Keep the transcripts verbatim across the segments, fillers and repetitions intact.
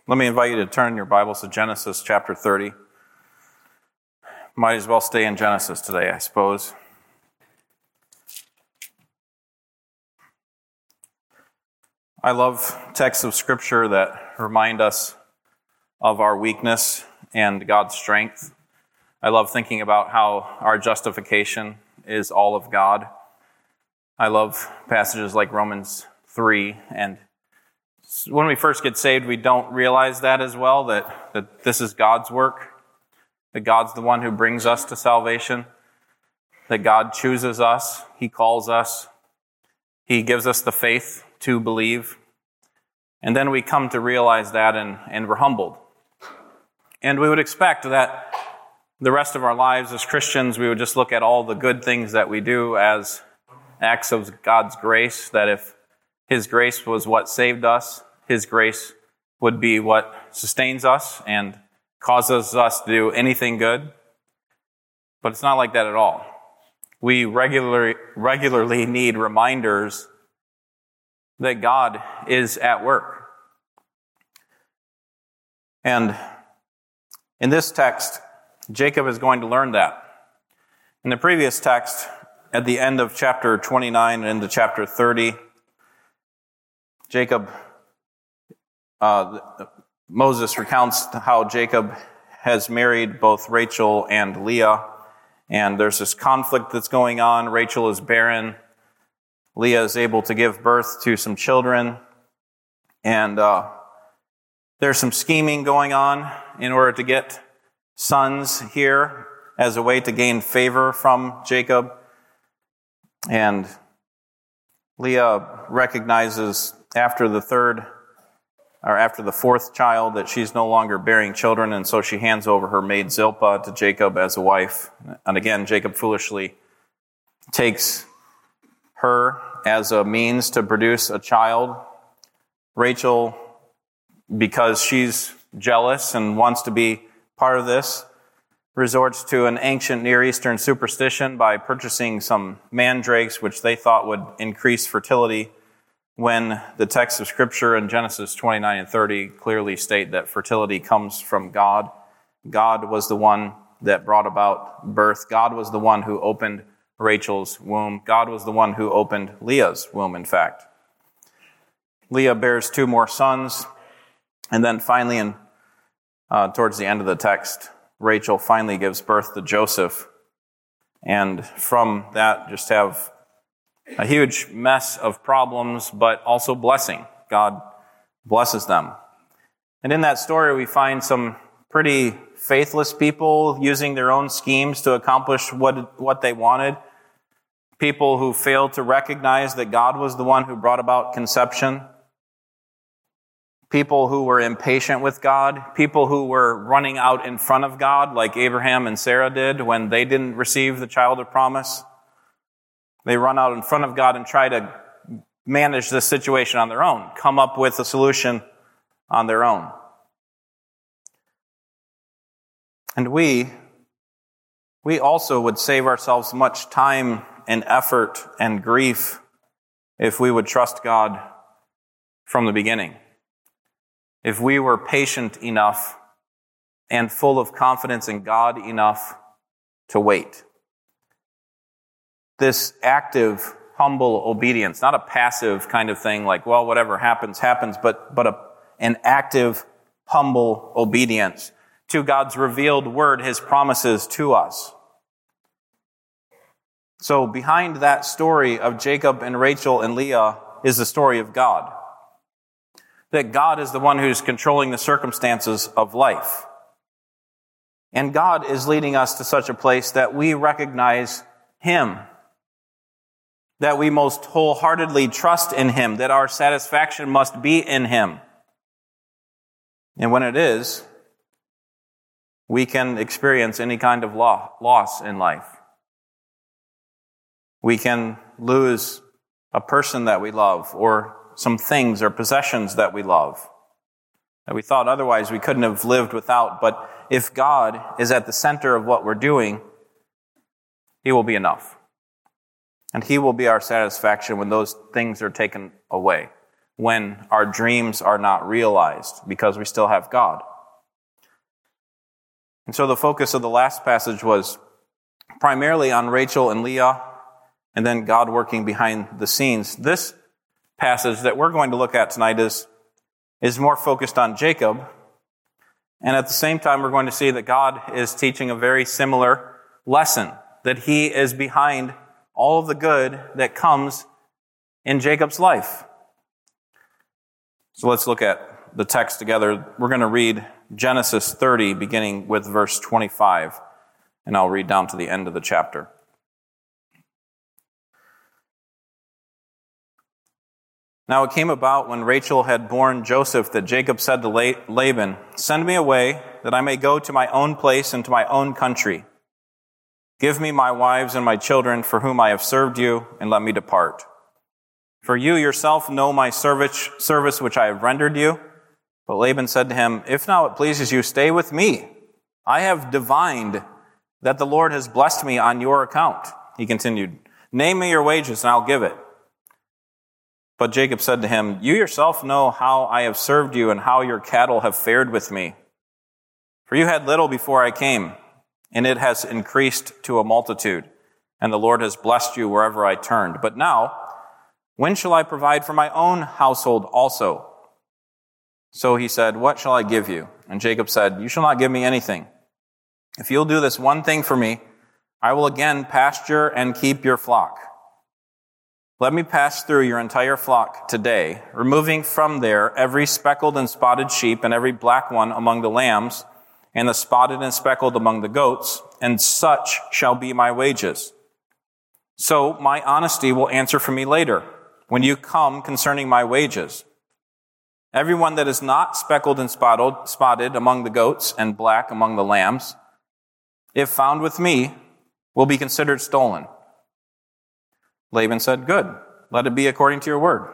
Let me invite you to turn your Bibles to Genesis chapter thirty. Might as well stay in Genesis today, I suppose. I love texts of Scripture that remind us of our weakness and God's strength. I love thinking about how our justification is all of God. I love passages like Romans three, and when we first get saved, we don't realize that as well, that, that this is God's work, that God's the one who brings us to salvation, that God chooses us, He calls us, He gives us the faith to believe. And then we come to realize that and, and we're humbled. And we would expect that the rest of our lives as Christians, we would just look at all the good things that we do as acts of God's grace, that if His grace was what saved us, His grace would be what sustains us and causes us to do anything good. But it's not like that at all. We regularly, regularly need reminders that God is at work. And in this text, Jacob is going to learn that. In the previous text, at the end of chapter twenty-nine and into chapter thirty, Jacob, uh, Moses recounts how Jacob has married both Rachel and Leah, and there's this conflict that's going on. Rachel is barren. Leah is able to give birth to some children, and uh, there's some scheming going on in order to get sons here as a way to gain favor from Jacob. And Leah recognizes after the third, or after the fourth child, that she's no longer bearing children, and so she hands over her maid Zilpah to Jacob as a wife. And again, Jacob foolishly takes her as a means to produce a child. Rachel, because she's jealous and wants to be part of this, resorts to an ancient Near Eastern superstition by purchasing some mandrakes, which they thought would increase fertility, when the texts of Scripture in Genesis twenty-nine and thirty clearly state that fertility comes from God. God was the one that brought about birth. God was the one who opened Rachel's womb. God was the one who opened Leah's womb, in fact. Leah bears two more sons, and then finally, in, uh, towards the end of the text, Rachel finally gives birth to Joseph, and from that just have a huge mess of problems, but also blessing. God blesses them. And in that story, we find some pretty faithless people using their own schemes to accomplish what, what they wanted. People who failed to recognize that God was the one who brought about conception. People who were impatient with God. People who were running out in front of God, like Abraham and Sarah did when they didn't receive the child of promise. They run out in front of God and try to manage this situation on their own, come up with a solution on their own. And we, we also would save ourselves much time and effort and grief if we would trust God from the beginning. If we were patient enough and full of confidence in God enough to wait. This active, humble obedience, not a passive kind of thing like, well, whatever happens, happens, but, but a, an active, humble obedience to God's revealed word, His promises to us. So behind that story of Jacob and Rachel and Leah is the story of God. That God is the one who's controlling the circumstances of life. And God is leading us to such a place that we recognize Him. That we most wholeheartedly trust in Him, that our satisfaction must be in Him. And when it is, we can experience any kind of loss in life. We can lose a person that we love, or some things or possessions that we love, that we thought otherwise we couldn't have lived without. But if God is at the center of what we're doing, He will be enough. And He will be our satisfaction when those things are taken away. when our dreams are not realized, because we still have God. And so the focus of the last passage was primarily on Rachel and Leah, and then God working behind the scenes. This passage that we're going to look at tonight is, is more focused on Jacob, and at the same time we're going to see that God is teaching a very similar lesson, that he is behind all of the good that comes in Jacob's life. So let's look at the text together. We're going to read Genesis thirty, beginning with verse twenty-five, and I'll read down to the end of the chapter. Now it came about when Rachel had borne Joseph that Jacob said to Laban, "Send me away, that I may go to my own place and to my own country. Give me my wives and my children for whom I have served you, and let me depart. For you yourself know my service, service which I have rendered you." But Laban said to him, "If now it pleases you, stay with me. I have divined that the Lord has blessed me on your account." He continued, "Name me your wages, and I'll give it." But Jacob said to him, "You yourself know how I have served you and how your cattle have fared with me. For you had little before I came, and it has increased to a multitude, and the Lord has blessed you wherever I turned. But now, when shall I provide for my own household also?" So he said, "What shall I give you?" And Jacob said, "You shall not give me anything. If you'll do this one thing for me, I will again pasture and keep your flock. Let me pass through your entire flock today, removing from there every speckled and spotted sheep and every black one among the lambs, and the spotted and speckled among the goats, and such shall be my wages. So my honesty will answer for me later, when you come concerning my wages. Everyone that is not speckled and spotted, spotted among the goats and black among the lambs, if found with me, will be considered stolen." Laban said, "Good, let it be according to your word."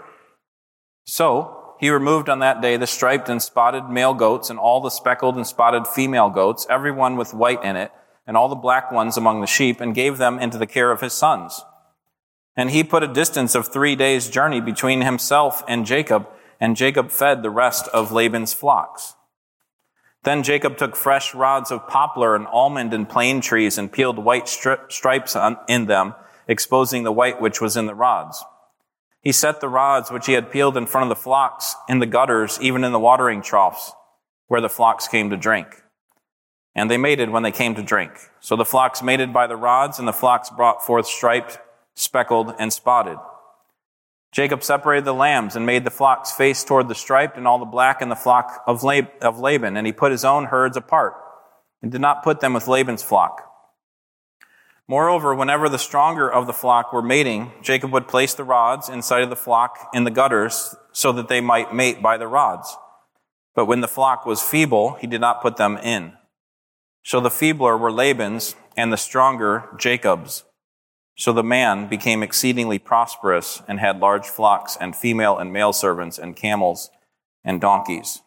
So he removed on that day the striped and spotted male goats and all the speckled and spotted female goats, every one with white in it, and all the black ones among the sheep, and gave them into the care of his sons. And he put a distance of three days' journey between himself and Jacob, and Jacob fed the rest of Laban's flocks. Then Jacob took fresh rods of poplar and almond and plane trees and peeled white stri- stripes on, in them, exposing the white which was in the rods. He set the rods which he had peeled in front of the flocks in the gutters, even in the watering troughs, where the flocks came to drink. And they mated when they came to drink. So the flocks mated by the rods, and the flocks brought forth striped, speckled, and spotted. Jacob separated the lambs and made the flocks face toward the striped and all the black in the flock of Laban, and he put his own herds apart and did not put them with Laban's flock. Moreover, whenever the stronger of the flock were mating, Jacob would place the rods inside of the flock in the gutters so that they might mate by the rods. But when the flock was feeble, he did not put them in. So the feebler were Laban's, and the stronger Jacob's. So the man became exceedingly prosperous and had large flocks and female and male servants and camels and donkeys.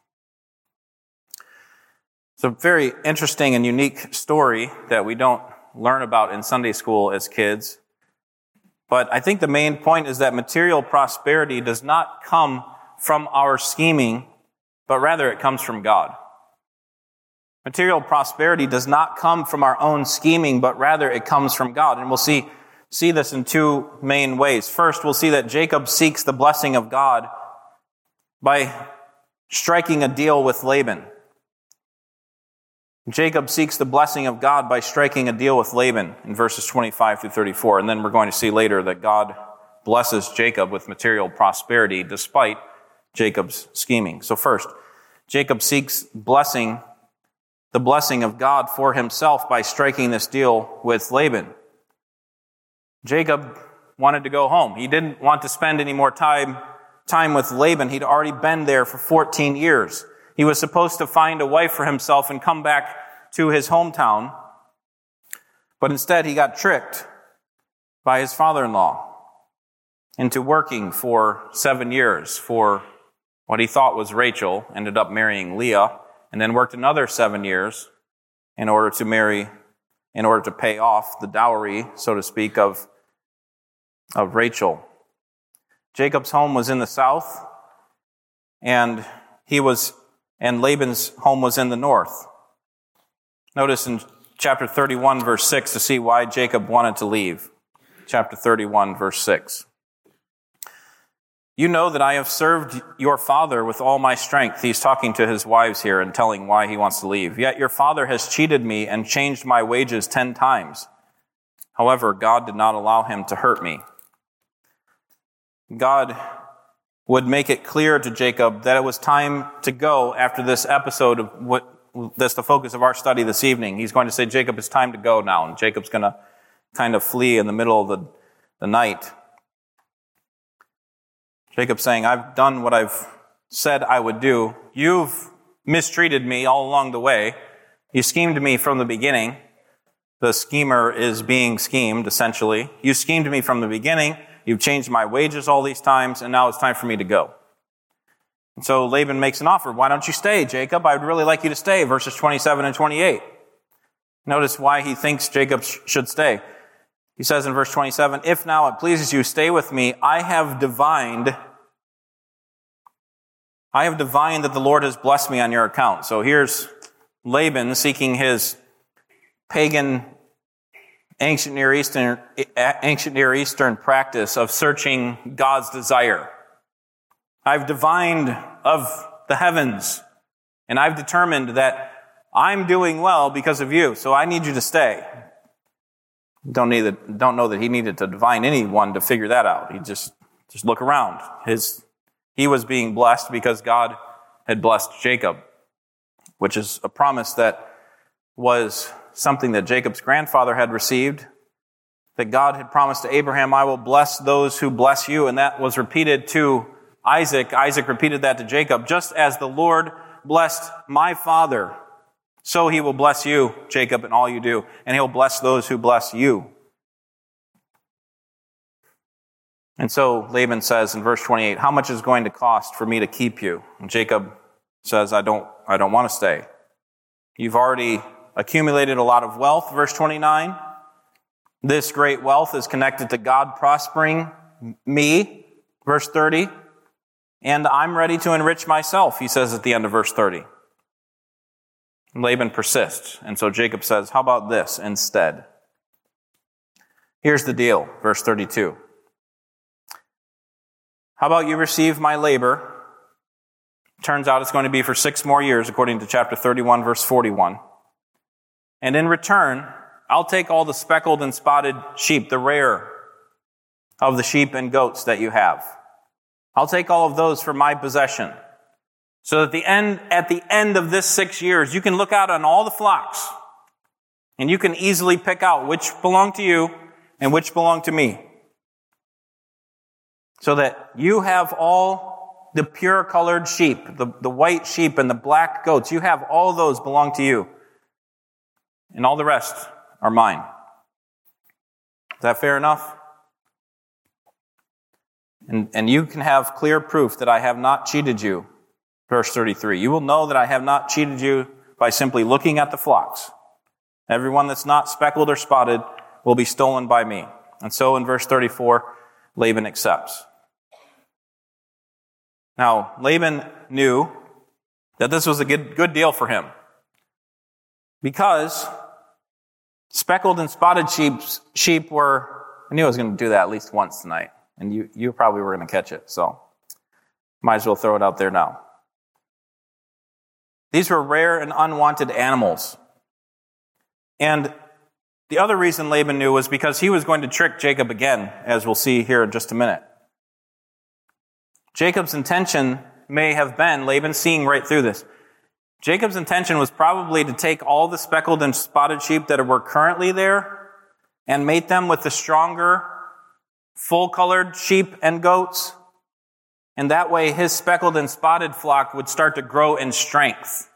It's a very interesting and unique story that we don't learn about in Sunday school as kids. But I think the main point is that material prosperity does not come from our scheming, but rather it comes from God. Material prosperity does not come from our own scheming, but rather it comes from God. And we'll see See this in two main ways. First, we'll see that Jacob seeks the blessing of God by striking a deal with Laban. Jacob seeks the blessing of God by striking a deal with Laban in verses twenty-five through thirty-four. And then we're going to see later that God blesses Jacob with material prosperity despite Jacob's scheming. So first, Jacob seeks blessing, the blessing of God for himself by striking this deal with Laban. Jacob wanted to go home. He didn't want to spend any more time, time with Laban. He'd already been there for fourteen years. He was supposed to find a wife for himself and come back to his hometown. But instead, he got tricked by his father-in-law into working for seven years for what he thought was Rachel, ended up marrying Leah, and then worked another seven years in order to marry in order to pay off the dowry, so to speak, of, of Rachel. Jacob's home was in the south, and he was, and Laban's home was in the north. Notice in chapter thirty-one, verse six, to see why Jacob wanted to leave. Chapter thirty-one, verse six. You know that I have served your father with all my strength. He's talking to his wives here and telling why he wants to leave. Yet your father has cheated me and changed my wages ten times. However, God did not allow him to hurt me. God would make it clear to Jacob that it was time to go after this episode of what that's the focus of our study this evening. He's going to say, Jacob, it's time to go now. And Jacob's going to kind of flee in the middle of the, the night. Jacob's saying, I've done what I've said I would do. You've mistreated me all along the way. You schemed me from the beginning. The schemer is being schemed, essentially. You schemed me from the beginning. You've changed my wages all these times, and now it's time for me to go. And so Laban makes an offer. Why don't you stay, Jacob? I'd really like you to stay, verses twenty-seven and twenty-eight. Notice why he thinks Jacob sh- should stay. He says in verse twenty-seven, if now it pleases you, stay with me. I have divined I have divined that the Lord has blessed me on your account. So here's Laban seeking his pagan ancient Near Eastern, ancient Near Eastern practice of searching God's desire. I've divined of the heavens, and I've determined that I'm doing well because of you, so I need you to stay. Don't need that, don't know that he needed to divine anyone to figure that out. He just, just look around. His He was being blessed because God had blessed Jacob, which is a promise that was something that Jacob's grandfather had received, that God had promised to Abraham, I will bless those who bless you, and that was repeated to Isaac. Isaac repeated that to Jacob, just as the Lord blessed my father, so he will bless you, Jacob, in all you do, and he'll bless those who bless you. And so Laban says in verse twenty-eight, how much is it going to cost for me to keep you? And Jacob says, I don't, I don't want to stay. You've already accumulated a lot of wealth, verse twenty-nine. This great wealth is connected to God prospering me, verse thirty. And I'm ready to enrich myself, he says at the end of verse thirty. And Laban persists. And so Jacob says, how about this instead? Here's the deal, verse thirty-two. How about you receive my labor? Turns out it's going to be for six more years, according to chapter thirty-one, verse forty-one. And in return, I'll take all the speckled and spotted sheep, the rare of the sheep and goats that you have. I'll take all of those for my possession. So at the end, at the end of this six years, you can look out on all the flocks, and you can easily pick out which belong to you and which belong to me. So that you have all the pure colored sheep, the, the white sheep and the black goats, you have all those belong to you. And all the rest are mine. Is that fair enough? And, and you can have clear proof that I have not cheated you. Verse thirty-three. You will know that I have not cheated you by simply looking at the flocks. Everyone that's not speckled or spotted will be stolen by me. And so in verse thirty-four, Laban accepts. Now, Laban knew that this was a good, good deal for him because speckled and spotted sheep, sheep were, I knew I was going to do that at least once tonight, and you, you probably were going to catch it, so might as well throw it out there now. These were rare and unwanted animals. And the other reason Laban knew was because he was going to trick Jacob again, as we'll see here in just a minute. Jacob's intention may have been, Laban seeing right through this, Jacob's intention was probably to take all the speckled and spotted sheep that were currently there and mate them with the stronger, full-colored sheep and goats. And that way his speckled and spotted flock would start to grow in strength.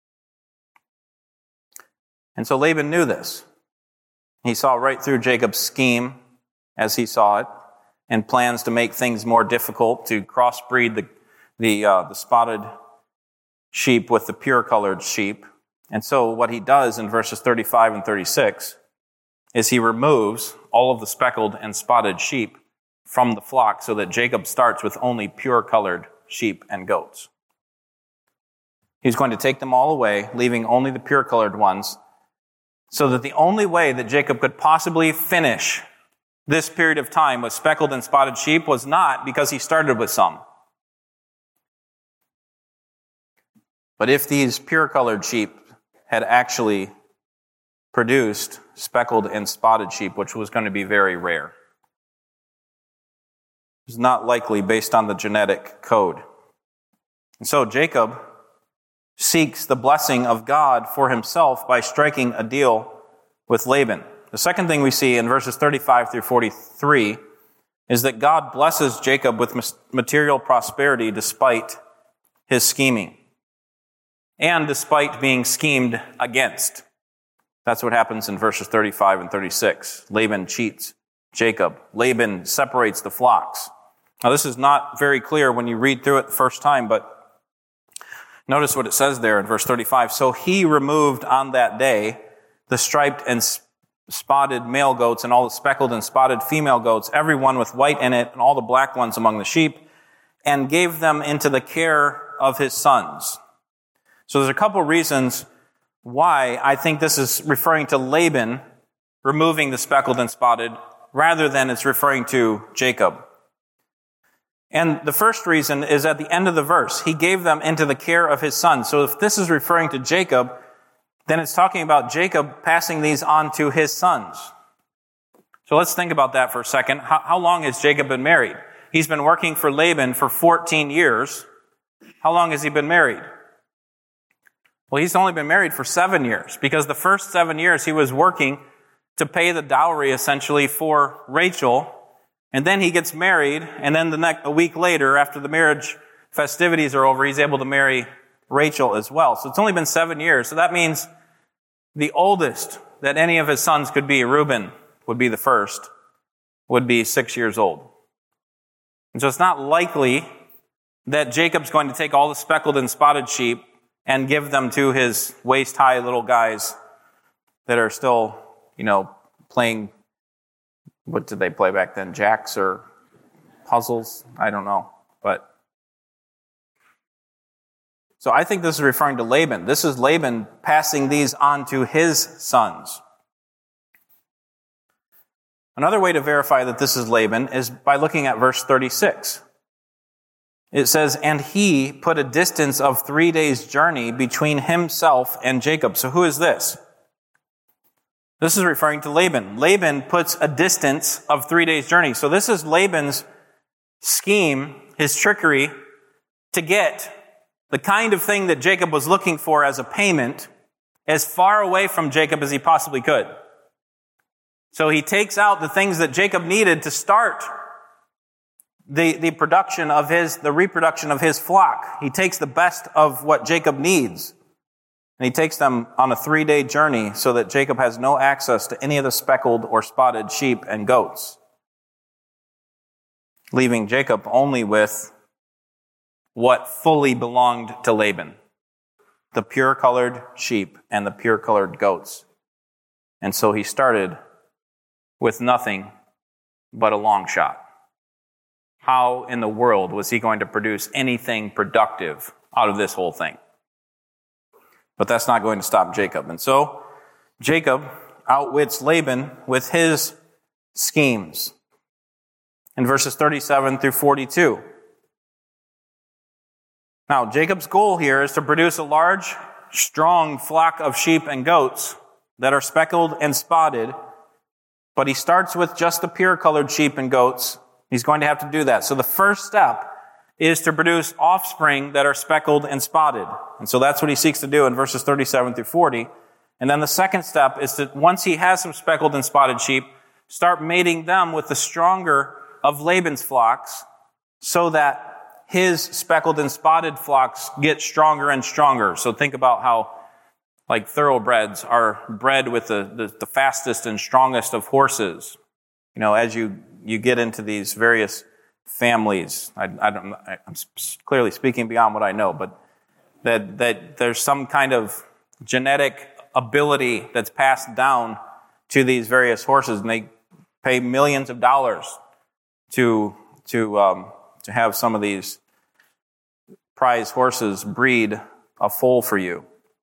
And so Laban knew this. He saw right through Jacob's scheme as he saw it, and plans to make things more difficult, to crossbreed the the, uh, the spotted sheep with the pure-colored sheep. And so what he does in verses thirty-five and thirty-six is he removes all of the speckled and spotted sheep from the flock so that Jacob starts with only pure-colored sheep and goats. He's going to take them all away, leaving only the pure-colored ones, so that the only way that Jacob could possibly finish this period of time with speckled and spotted sheep was not because he started with some. But if these pure-colored sheep had actually produced speckled and spotted sheep, which was going to be very rare, it's not likely based on the genetic code. And so Jacob seeks the blessing of God for himself by striking a deal with Laban. The second thing we see in verses thirty-five through forty-three is that God blesses Jacob with material prosperity despite his scheming and despite being schemed against. That's what happens in verses thirty-five and thirty-six. Laban cheats Jacob. Laban separates the flocks. Now, this is not very clear when you read through it the first time, but notice what it says there in verse thirty-five. So he removed on that day the striped and spotted male goats and all the speckled and spotted female goats, every one with white in it, and all the black ones among the sheep, and gave them into the care of his sons. So there's a couple reasons why I think this is referring to Laban removing the speckled and spotted rather than it's referring to Jacob. And the first reason is at the end of the verse. He gave them into the care of his sons. So if this is referring to Jacob, then it's talking about Jacob passing these on to his sons. So let's think about that for a second. How, how long has Jacob been married? He's been working for Laban for fourteen years. How long has he been married? Well, he's only been married for seven years because the first seven years he was working to pay the dowry essentially for Rachel. And then he gets married, and then the next, a week later, after the marriage festivities are over, he's able to marry Rachel as well. So it's only been seven years. So that means the oldest that any of his sons could be, Reuben would be the first, would be six years old. And so it's not likely that Jacob's going to take all the speckled and spotted sheep and give them to his waist-high little guys that are still, you know, playing, what did they play back then? Jacks or puzzles? I don't know. But so I think this is referring to Laban. This is Laban passing these on to his sons. Another way to verify that this is Laban is by looking at verse thirty-six. It says, and he put a distance of three days' journey between himself and Jacob. So who is this? This is referring to Laban. Laban puts a distance of three days' journey. So this is Laban's scheme, his trickery, to get the kind of thing that Jacob was looking for as a payment as far away from Jacob as he possibly could. So he takes out the things that Jacob needed to start the, the production of his, the reproduction of his flock. He takes the best of what Jacob needs, and he takes them on a three-day journey so that Jacob has no access to any of the speckled or spotted sheep and goats, leaving Jacob only with what fully belonged to Laban, the pure-colored sheep and the pure-colored goats. And so he started with nothing but a long shot. How in the world was he going to produce anything productive out of this whole thing? But that's not going to stop Jacob. And so Jacob outwits Laban with his schemes. In verses thirty-seven through forty-two. Now, Jacob's goal here is to produce a large, strong flock of sheep and goats that are speckled and spotted, but he starts with just the pure-colored sheep and goats. He's going to have to do that. So the first step is to produce offspring that are speckled and spotted. And so that's what he seeks to do in verses thirty-seven through forty. And then the second step is to, once he has some speckled and spotted sheep, start mating them with the stronger of Laban's flocks so that his speckled and spotted flocks get stronger and stronger. So think about how, like, thoroughbreds are bred with the, the, the fastest and strongest of horses. You know, as you, you get into these various families, I, I don't, I'm clearly speaking beyond what I know, but that, that there's some kind of genetic ability that's passed down to these various horses, and they pay millions of dollars to, to, um, to have some of these prize horses breed a foal for you.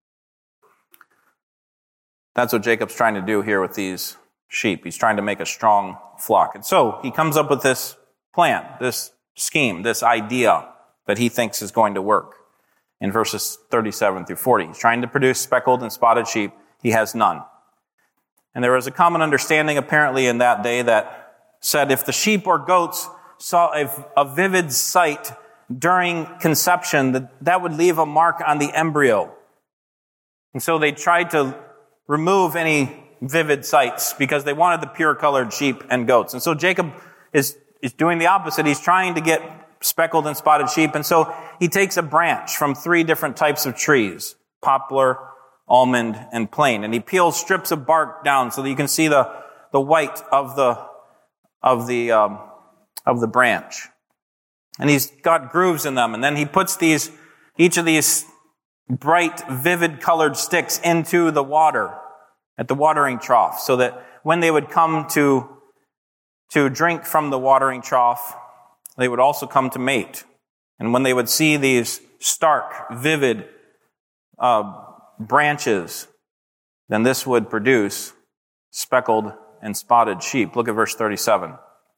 That's what Jacob's trying to do here with these sheep. He's trying to make a strong flock. And so he comes up with this plan, this scheme, this idea that he thinks is going to work in verses thirty-seven through forty. He's trying to produce speckled and spotted sheep. He has none. And there was a common understanding apparently in that day that said if the sheep or goats saw a, a vivid sight during conception, that, that would leave a mark on the embryo. And so they tried to remove any vivid sights because they wanted the pure colored sheep and goats. And so Jacob is, is doing the opposite. He's trying to get speckled and spotted sheep. And so he takes a branch from three different types of trees, poplar, almond, and plane. And he peels strips of bark down so that you can see the, the white of the, of the, um, of the branch. And he's got grooves in them. And then he puts these, each of these bright, vivid colored sticks into the water at the watering trough so that when they would come to, to drink from the watering trough, they would also come to mate. And when they would see these stark, vivid uh, branches, then this would produce speckled and spotted sheep. Look at verse thirty-seven.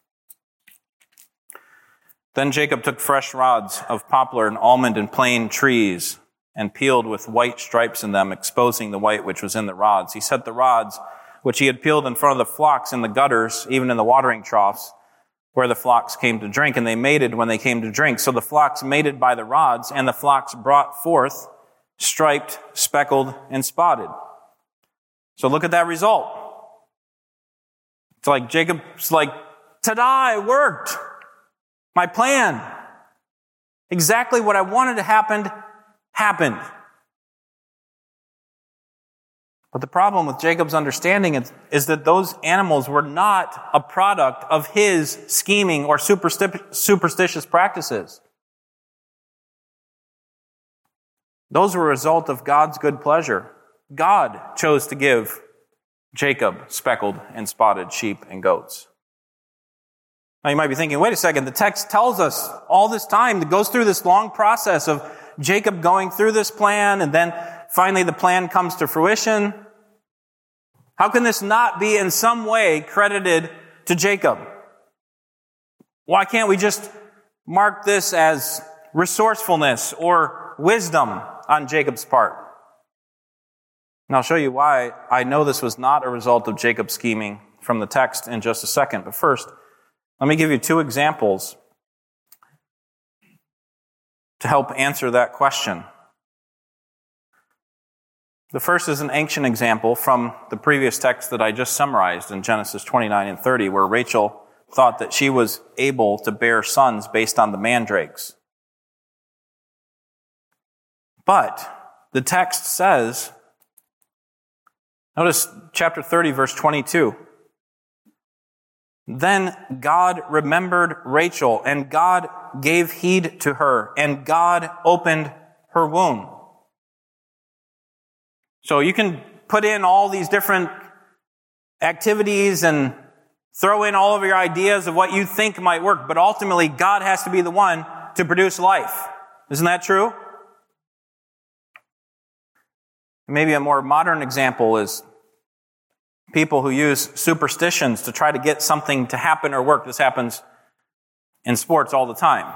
Then Jacob took fresh rods of poplar and almond and plane trees and peeled with white stripes in them, exposing the white which was in the rods. He set the rods which he had peeled in front of the flocks in the gutters, even in the watering troughs, where the flocks came to drink, and they mated when they came to drink. So the flocks mated by the rods, and the flocks brought forth striped, speckled, and spotted. So look at that result. It's like Jacob's like, ta-da, it worked. My plan. Exactly what I wanted to happen, happened. But the problem with Jacob's understanding is, is that those animals were not a product of his scheming or supersti- superstitious practices. Those were a result of God's good pleasure. God chose to give Jacob speckled and spotted sheep and goats. Now you might be thinking, wait a second, the text tells us all this time, it goes through this long process of Jacob going through this plan, and then finally the plan comes to fruition. How can this not be in some way credited to Jacob? Why can't we just mark this as resourcefulness or wisdom on Jacob's part? And I'll show you why I know this was not a result of Jacob's scheming from the text in just a second. But first, let me give you two examples to help answer that question. The first is an ancient example from the previous text that I just summarized in Genesis twenty-nine and thirty, where Rachel thought that she was able to bear sons based on the mandrakes. But the text says, notice chapter thirty, verse twenty-two. Then God remembered Rachel, and God gave heed to her, and God opened her womb. So you can put in all these different activities and throw in all of your ideas of what you think might work, but ultimately God has to be the one to produce life. Isn't that true? Maybe a more modern example is people who use superstitions to try to get something to happen or work. This happens in sports all the time.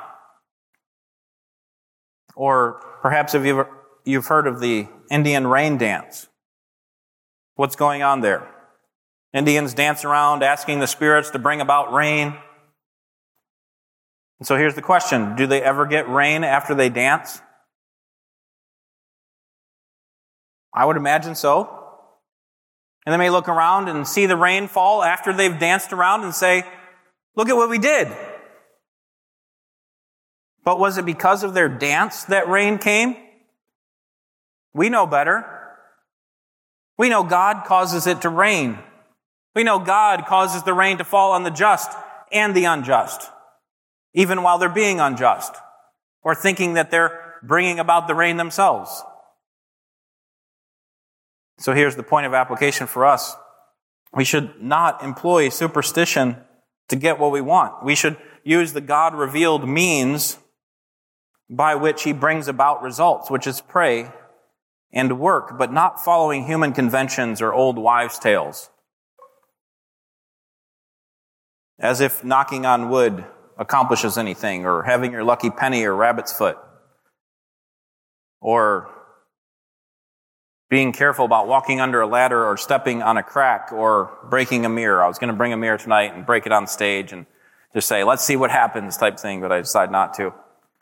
Or perhaps have you ever, you've heard of the Indian rain dance. What's going on there? Indians dance around asking the spirits to bring about rain. And so here's the question. Do they ever get rain after they dance? I would imagine so. And they may look around and see the rain fall after they've danced around and say, look at what we did. But was it because of their dance that rain came? We know better. We know God causes it to rain. We know God causes the rain to fall on the just and the unjust, even while they're being unjust or thinking that they're bringing about the rain themselves. So here's the point of application for us. We should not employ superstition to get what we want. We should use the God-revealed means by which he brings about results, which is pray and work, but not following human conventions or old wives' tales. As if knocking on wood accomplishes anything, or having your lucky penny or rabbit's foot, or being careful about walking under a ladder or stepping on a crack or breaking a mirror. I was going to bring a mirror tonight and break it on stage and just say, let's see what happens type thing, but I decided not to.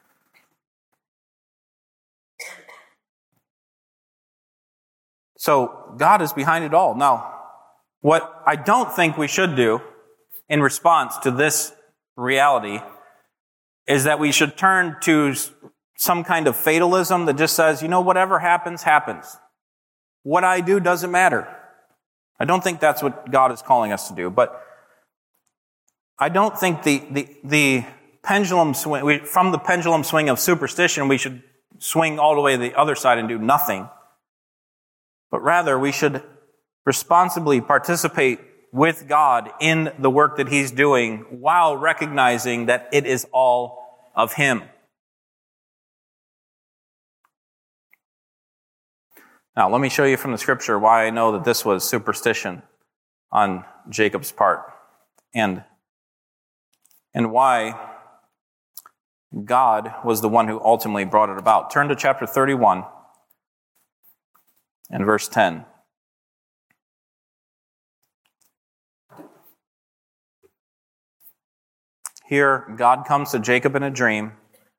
So God is behind it all. Now, what I don't think we should do in response to this reality is that we should turn to some kind of fatalism that just says, you know, whatever happens, happens. What I do doesn't matter. I don't think that's what God is calling us to do, but I don't think the the, the pendulum swing, we, from the pendulum swing of superstition, we should swing all the way to the other side and do nothing. But rather, we should responsibly participate with God in the work that He's doing while recognizing that it is all of Him. Now, let me show you from the Scripture why I know that this was superstition on Jacob's part, and, and why God was the one who ultimately brought it about. Turn to chapter thirty-one and verse ten. Here, God comes to Jacob in a dream,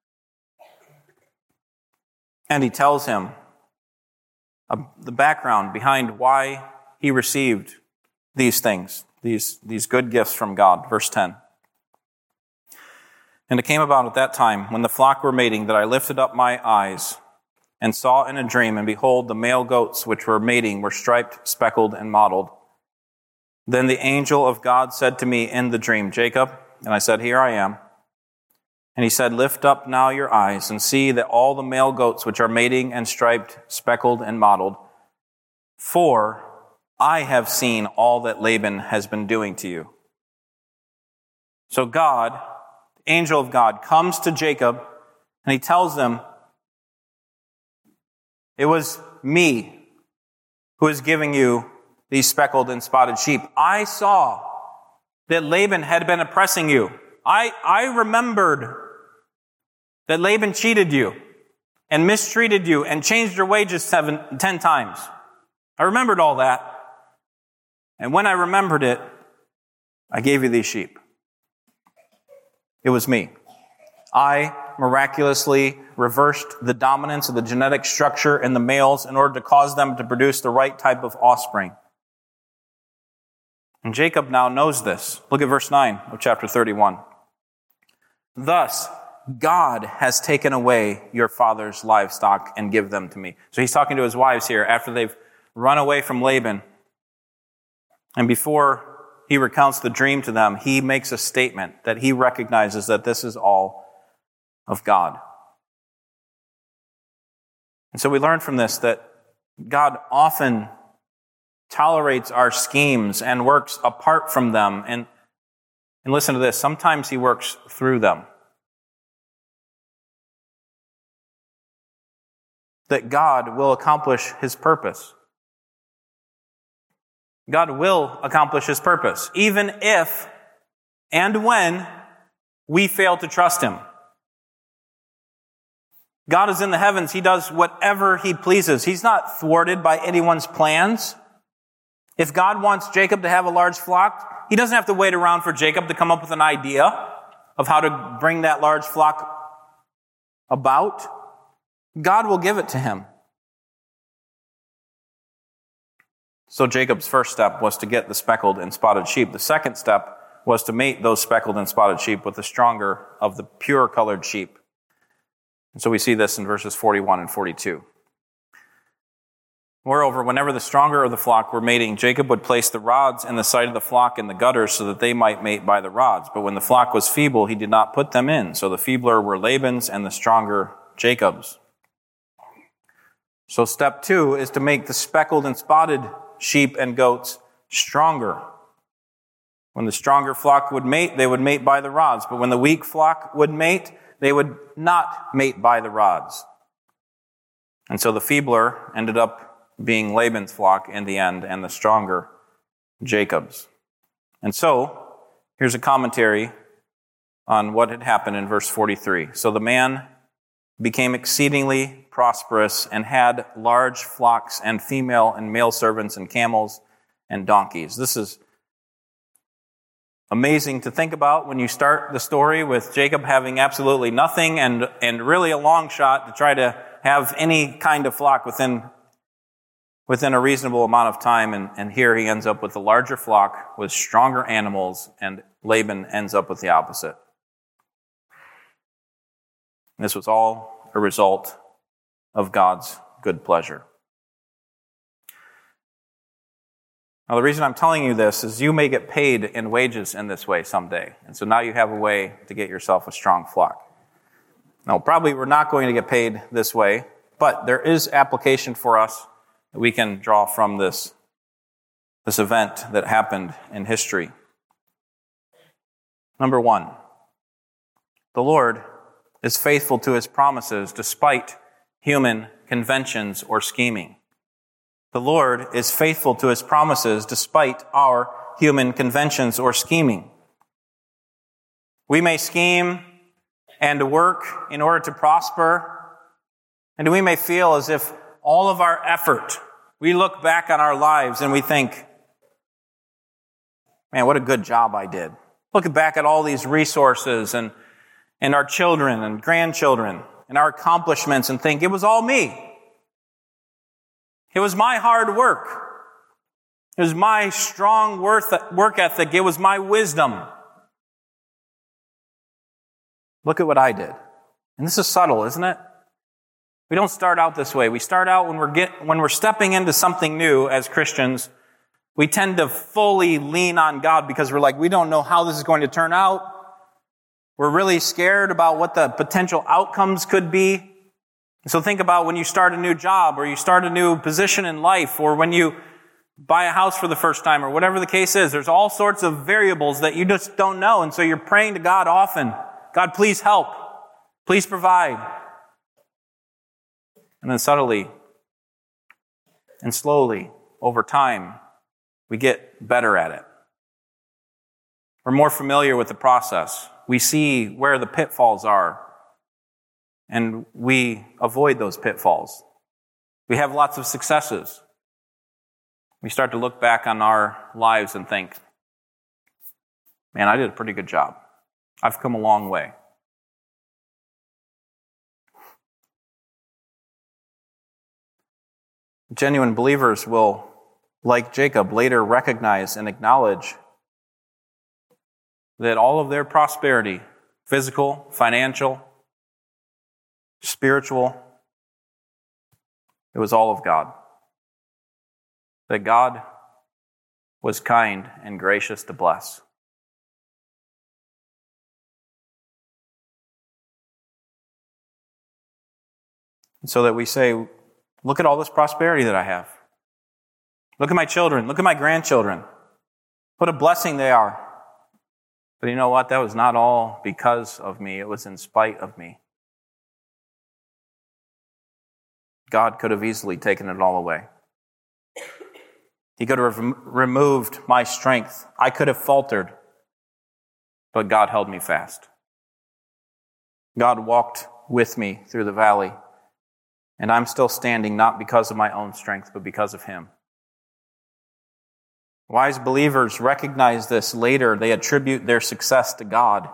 and He tells him uh, the background behind why he received these things, these, these good gifts from God. Verse ten. And it came about at that time, when the flock were mating, that I lifted up my eyes and saw in a dream, and behold, the male goats which were mating were striped, speckled, and mottled. Then the angel of God said to me in the dream, Jacob, and I said, here I am. And he said, lift up now your eyes and see that all the male goats which are mating and striped, speckled, and mottled, for I have seen all that Laban has been doing to you. So God, the angel of God, comes to Jacob and he tells them, it was me who is giving you these speckled and spotted sheep. I saw that Laban had been oppressing you. I, I remembered that Laban cheated you and mistreated you and changed your wages seven, ten times. I remembered all that. And when I remembered it, I gave you these sheep. It was me. I miraculously reversed the dominance of the genetic structure in the males in order to cause them to produce the right type of offspring. And Jacob now knows this. Look at verse nine of chapter thirty-one. Thus, God has taken away your father's livestock and give them to me. So he's talking to his wives here after they've run away from Laban. And before he recounts the dream to them, he makes a statement that he recognizes that this is all of God. And so we learn from this that God often tolerates our schemes and works apart from them. And, and listen to this, sometimes he works through them. That God will accomplish his purpose. God will accomplish his purpose, even if and when we fail to trust him. God is in the heavens. He does whatever he pleases. He's not thwarted by anyone's plans. If God wants Jacob to have a large flock, he doesn't have to wait around for Jacob to come up with an idea of how to bring that large flock about. God will give it to him. So Jacob's first step was to get the speckled and spotted sheep. The second step was to mate those speckled and spotted sheep with the stronger of the pure colored sheep. And so we see this in verses forty-one and forty-two. Moreover, whenever the stronger of the flock were mating, Jacob would place the rods in the sight of the flock in the gutters so that they might mate by the rods. But when the flock was feeble, he did not put them in. So the feebler were Laban's and the stronger Jacob's. So step two is to make the speckled and spotted sheep and goats stronger. When the stronger flock would mate, they would mate by the rods. But when the weak flock would mate, they would not mate by the rods. And so the feebler ended up being Laban's flock in the end, and the stronger Jacob's. And so, here's a commentary on what had happened in verse forty-three. So the man became exceedingly prosperous and had large flocks and female and male servants and camels and donkeys. This is amazing to think about when you start the story with Jacob having absolutely nothing and, and really a long shot to try to have any kind of flock within, within a reasonable amount of time. And, and here he ends up with a larger flock with stronger animals, and Laban ends up with the opposite. And this was all a result of God's good pleasure. Now, the reason I'm telling you this is you may get paid in wages in this way someday. And so now you have a way to get yourself a strong flock. Now, probably we're not going to get paid this way, but there is application for us that we can draw from this, this event that happened in history. Number one, the Lord is faithful to his promises despite human conventions or scheming. The Lord is faithful to his promises despite our human conventions or scheming. We may scheme and work in order to prosper, and we may feel as if all of our effort, we look back on our lives and we think, man, what a good job I did. Looking back at all these resources and, and our children and grandchildren and our accomplishments and think, it was all me. It was my hard work. It was my strong work ethic. It was my wisdom. Look at what I did. And this is subtle, isn't it? We don't start out this way. We start out when we're get, when we're stepping into something new as Christians. We tend to fully lean on God because we're like, we don't know how this is going to turn out. We're really scared about what the potential outcomes could be. So think about when you start a new job or you start a new position in life or when you buy a house for the first time or whatever the case is. There's all sorts of variables that you just don't know. And so you're praying to God often. God, please help. Please provide. And then subtly and slowly over time, we get better at it. We're more familiar with the process. We see where the pitfalls are. And we avoid those pitfalls. We have lots of successes. We start to look back on our lives and think, man, I did a pretty good job. I've come a long way. Genuine believers will, like Jacob, later recognize and acknowledge that all of their prosperity, physical, financial, spiritual, it was all of God. That God was kind and gracious to bless. And so that we say, look at all this prosperity that I have. Look at my children. Look at my grandchildren. What a blessing they are. But you know what? That was not all because of me. It was in spite of me. God could have easily taken it all away. He could have rem- removed my strength. I could have faltered, but God held me fast. God walked with me through the valley, and I'm still standing not because of my own strength, but because of Him. Wise believers recognize this later. They attribute their success to God.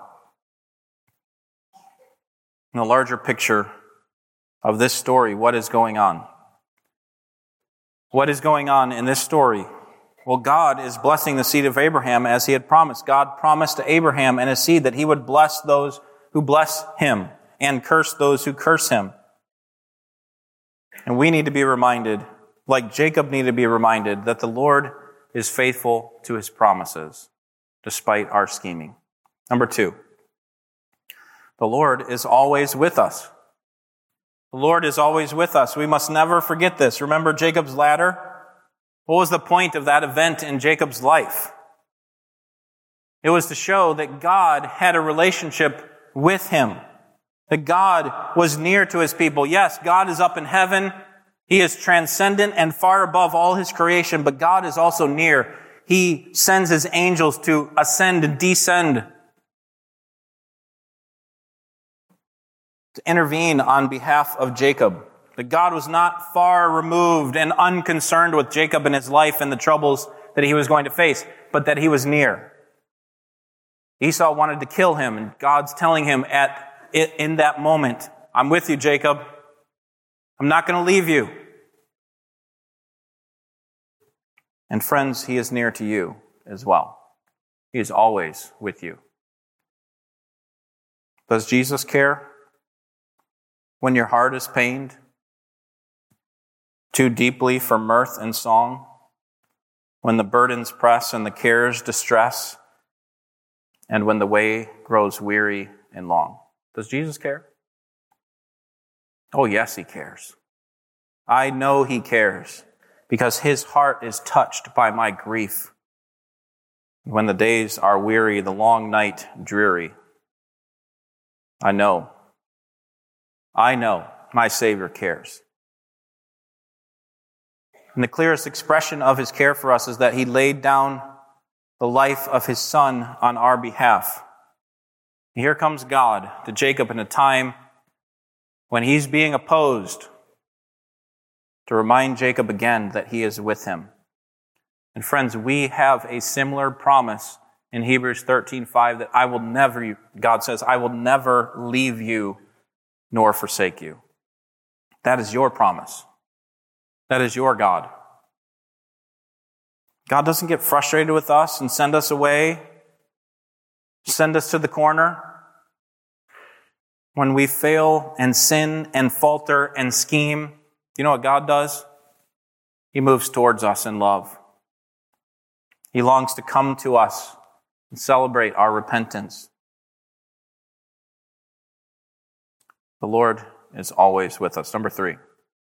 In the larger picture of this story, what is going on? What is going on in this story? Well, God is blessing the seed of Abraham as He had promised. God promised to Abraham and his seed that He would bless those who bless him and curse those who curse him. And we need to be reminded, like Jacob needed to be reminded, that the Lord is faithful to His promises, despite our scheming. Number two, the Lord is always with us. The Lord is always with us. We must never forget this. Remember Jacob's ladder? What was the point of that event in Jacob's life? It was to show that God had a relationship with him. That God was near to his people. Yes, God is up in heaven. He is transcendent and far above all his creation, but God is also near. He sends his angels to ascend and descend, to intervene on behalf of Jacob. That God was not far removed and unconcerned with Jacob and his life and the troubles that he was going to face, but that he was near. Esau wanted to kill him, and God's telling him at in that moment, I'm with you, Jacob. I'm not going to leave you. And friends, he is near to you as well. He is always with you. Does Jesus care when your heart is pained too deeply for mirth and song? When the burdens press and the cares distress, and when the way grows weary and long? Does Jesus care? Oh, yes, he cares. I know he cares because his heart is touched by my grief. When the days are weary, the long night dreary, I know, I know my Savior cares. And the clearest expression of his care for us is that he laid down the life of his son on our behalf. Here comes God to Jacob in a time when he's being opposed to remind Jacob again that he is with him. And friends, we have a similar promise in Hebrews thirteen five that I will never, God says, I will never leave you nor forsake you. That is your promise. That is your God. God doesn't get frustrated with us and send us away, send us to the corner. When we fail and sin and falter and scheme, you know what God does? He moves towards us in love. He longs to come to us and celebrate our repentance. The Lord is always with us. Number three.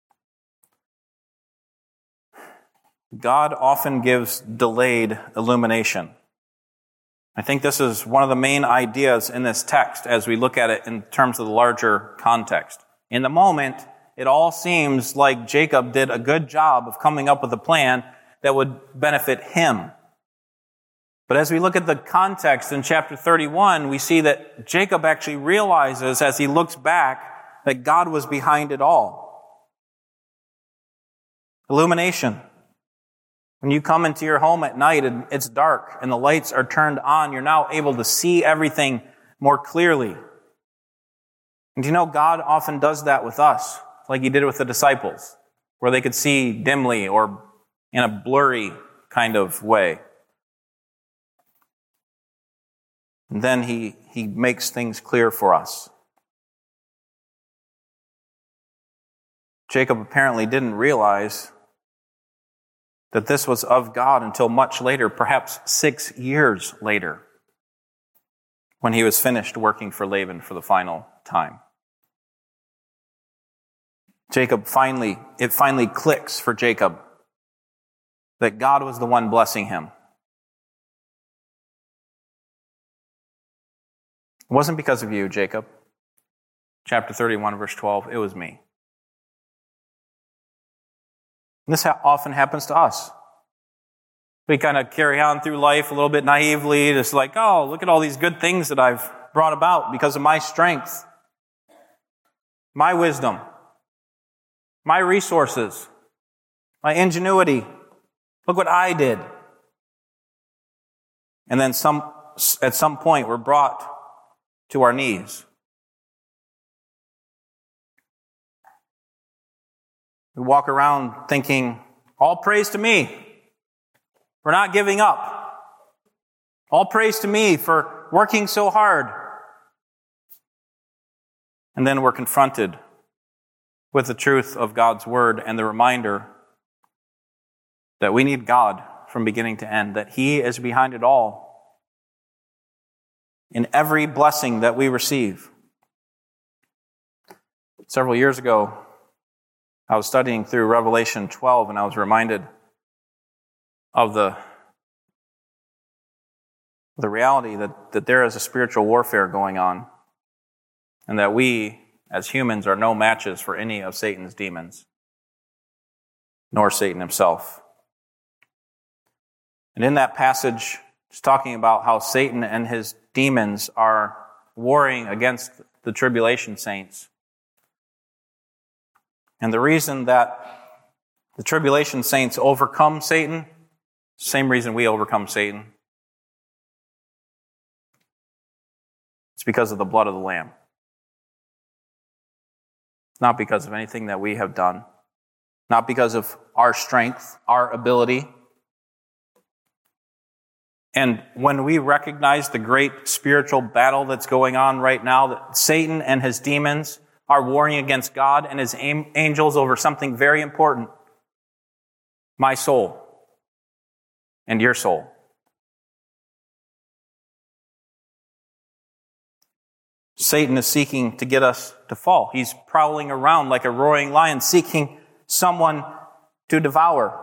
God often gives delayed illumination. I think this is one of the main ideas in this text as we look at it in terms of the larger context. In the moment, it all seems like Jacob did a good job of coming up with a plan that would benefit him. But as we look at the context in chapter thirty-one, we see that Jacob actually realizes as he looks back that God was behind it all. Illumination. When you come into your home at night and it's dark and the lights are turned on, you're now able to see everything more clearly. And you know, God often does that with us, like he did with the disciples, where they could see dimly or in a blurry kind of way. And then he, he makes things clear for us. Jacob apparently didn't realize that this was of God until much later, perhaps six years later, when he was finished working for Laban for the final time. Jacob finally, it finally clicks for Jacob that God was the one blessing him. It wasn't because of you, Jacob. Chapter thirty-one, verse twelve, it was me. And this ha- often happens to us. We kind of carry on through life a little bit naively, just like, oh, look at all these good things that I've brought about because of my strength, my wisdom, my resources, my ingenuity. Look what I did. And then some, at some point we're brought to our knees. We walk around thinking, all praise to me for not giving up. All praise to me for working so hard. And then we're confronted with the truth of God's word and the reminder that we need God from beginning to end, that he is behind it all in every blessing that we receive. Several years ago, I was studying through Revelation twelve, and I was reminded of the, the reality that, that there is a spiritual warfare going on. and that we, as humans, are no matches for any of Satan's demons, nor Satan himself. And in that passage, it's talking about how Satan and his demons are warring against the tribulation saints. And the reason that the tribulation saints overcome Satan, same reason we overcome Satan. It's because of the blood of the Lamb. Not because of anything that we have done. Not because of our strength, our ability. And when we recognize the great spiritual battle that's going on right now, that Satan and his demons are warring against God and his angels over something very important. My soul and your soul. Satan is seeking to get us to fall. He's prowling around like a roaring lion, seeking someone to devour.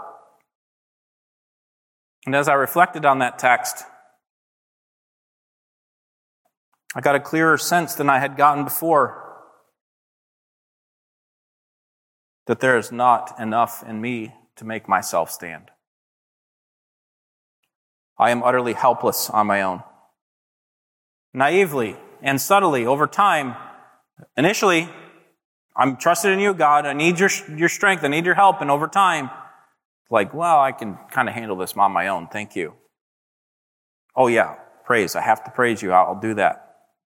And as I reflected on that text, I got a clearer sense than I had gotten before that there is not enough in me to make myself stand. I am utterly helpless on my own. Naively and subtly over time, initially, I'm trusted in you, God. I need your, your strength. I need your help. And over time, like, well, I can kind of handle this on my own. Thank you. Oh yeah, praise. I have to praise you. I'll do that.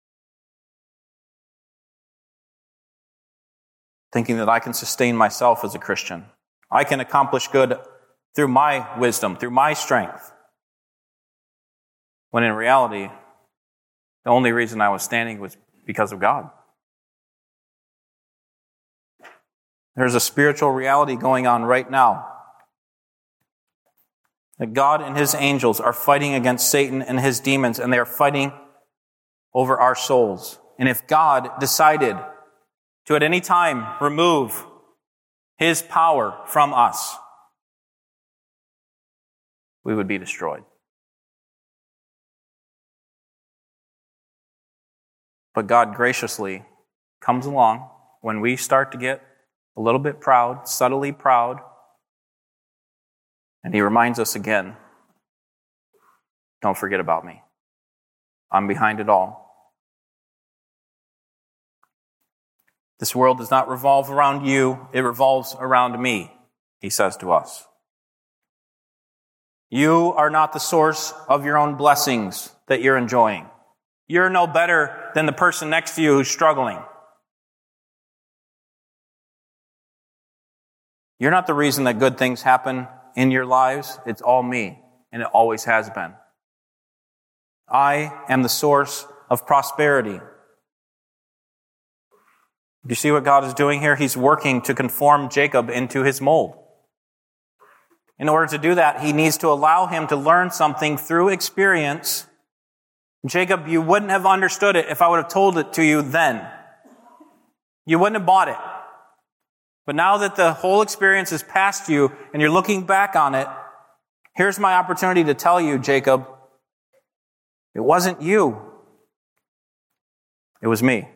Thinking that I can sustain myself as a Christian. I can accomplish good through my wisdom, through my strength. When in reality, the only reason I was standing was because of God. There's a spiritual reality going on right now. That God and his angels are fighting against Satan and his demons, and they are fighting over our souls. And if God decided to at any time remove his power from us, we would be destroyed. But God graciously comes along when we start to get a little bit proud, subtly proud, and he reminds us again, don't forget about me. I'm behind it all. This world does not revolve around you, it revolves around me, he says to us. You are not the source of your own blessings that you're enjoying. You're no better than the person next to you who's struggling. You're not the reason that good things happen in your lives. It's all me, and it always has been. I am the source of prosperity. Do you see what God is doing here? He's working to conform Jacob into his mold. In order to do that, he needs to allow him to learn something through experience. Jacob, you wouldn't have understood it if I would have told it to you then. You wouldn't have bought it. But now that the whole experience is past you and you're looking back on it, here's my opportunity to tell you, Jacob, it wasn't you. It was me.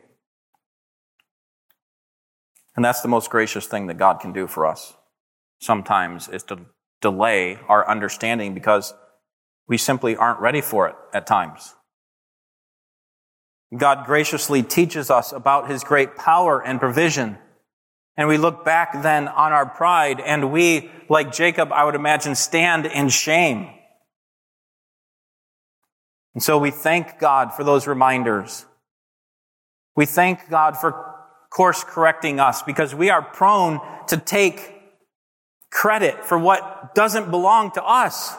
And that's the most gracious thing that God can do for us sometimes, is to delay our understanding because we simply aren't ready for it at times. God graciously teaches us about his great power and provision. And we look back then on our pride, and we, like Jacob, I would imagine, stand in shame. And so we thank God for those reminders. We thank God for course correcting us, because we are prone to take credit for what doesn't belong to us.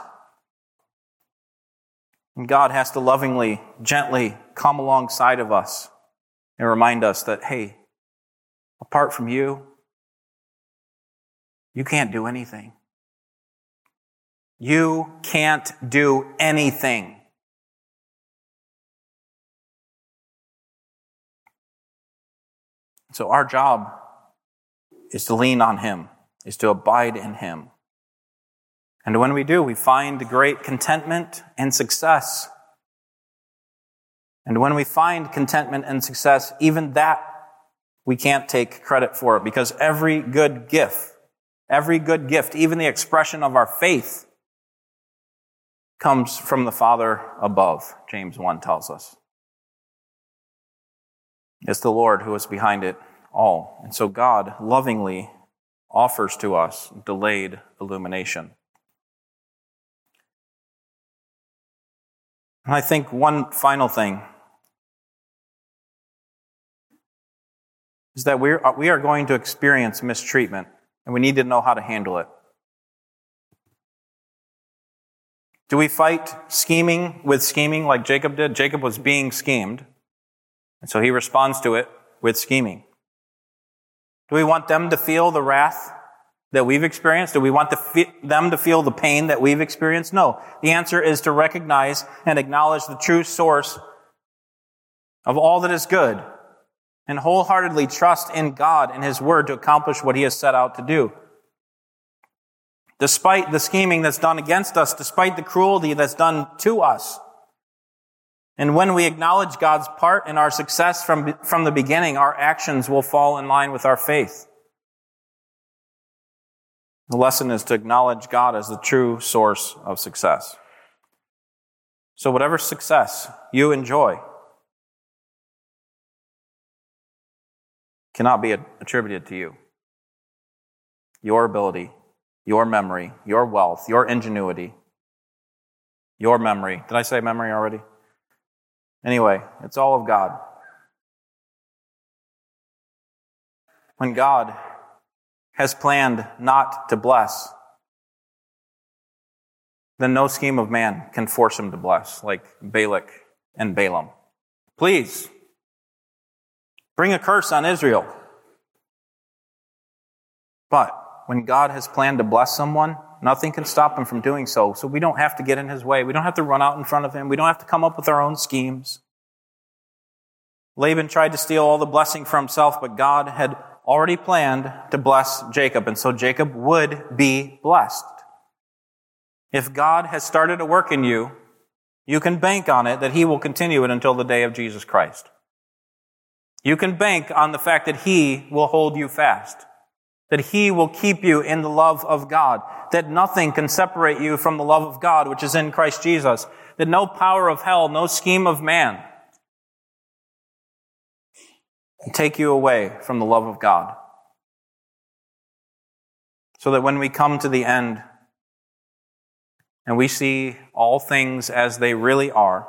And God has to lovingly, gently come alongside of us and remind us that, hey, apart from you, you can't do anything. You can't do anything. So our job is to lean on him, is to abide in him. And when we do, we find great contentment and success. And when we find contentment and success, even that we can't take credit for it, because every good gift, every good gift, even the expression of our faith, comes from the Father above, James one tells us. It's the Lord who is behind it all. And so God lovingly offers to us delayed illumination. And I think one final thing is that we're, we are going to experience mistreatment, and we need to know how to handle it. Do we fight scheming with scheming like Jacob did? Jacob was being schemed, and so he responds to it with scheming. Do we want them to feel the wrath that we've experienced? Do we want the, them to feel the pain that we've experienced? No. The answer is to recognize and acknowledge the true source of all that is good and wholeheartedly trust in God and His Word to accomplish what He has set out to do. Despite the scheming that's done against us, despite the cruelty that's done to us. And when we acknowledge God's part in our success from, from the beginning, our actions will fall in line with our faith. The lesson is to acknowledge God as the true source of success. So whatever success you enjoy cannot be attributed to you. Your ability, your memory, your wealth, your ingenuity, your memory. Did I say memory already? Anyway, it's all of God. When God has planned not to bless, then no scheme of man can force him to bless, like Balak and Balaam. Please, bring a curse on Israel. But when God has planned to bless someone, nothing can stop him from doing so. So we don't have to get in his way. We don't have to run out in front of him. We don't have to come up with our own schemes. Laban tried to steal all the blessing for himself, but God had already planned to bless Jacob, and so Jacob would be blessed. If God has started a work in you, you can bank on it that He will continue it until the day of Jesus Christ. You can bank on the fact that He will hold you fast, that He will keep you in the love of God, that nothing can separate you from the love of God, which is in Christ Jesus, that no power of hell, no scheme of man can take you away from the love of God. So that when we come to the end and we see all things as they really are,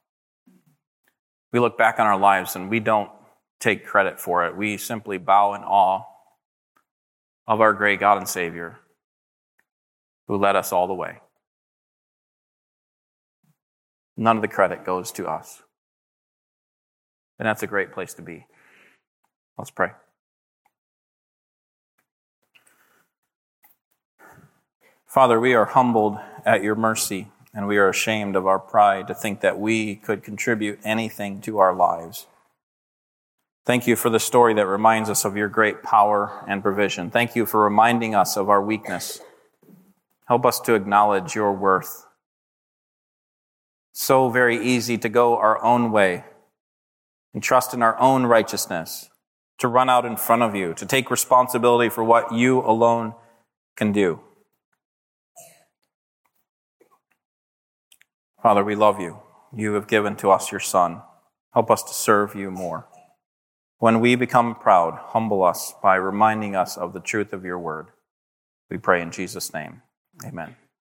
we look back on our lives and we don't take credit for it. We simply bow in awe of our great God and Savior who led us all the way. None of the credit goes to us. And that's a great place to be. Let's pray. Father, we are humbled at your mercy, and we are ashamed of our pride to think that we could contribute anything to our lives. Thank you for the story that reminds us of your great power and provision. Thank you for reminding us of our weakness. Help us to acknowledge your worth. So very easy to go our own way and trust in our own righteousness, to run out in front of you, to take responsibility for what you alone can do. Father, we love you. You have given to us your Son. Help us to serve you more. When we become proud, humble us by reminding us of the truth of your word. We pray in Jesus' name. Amen.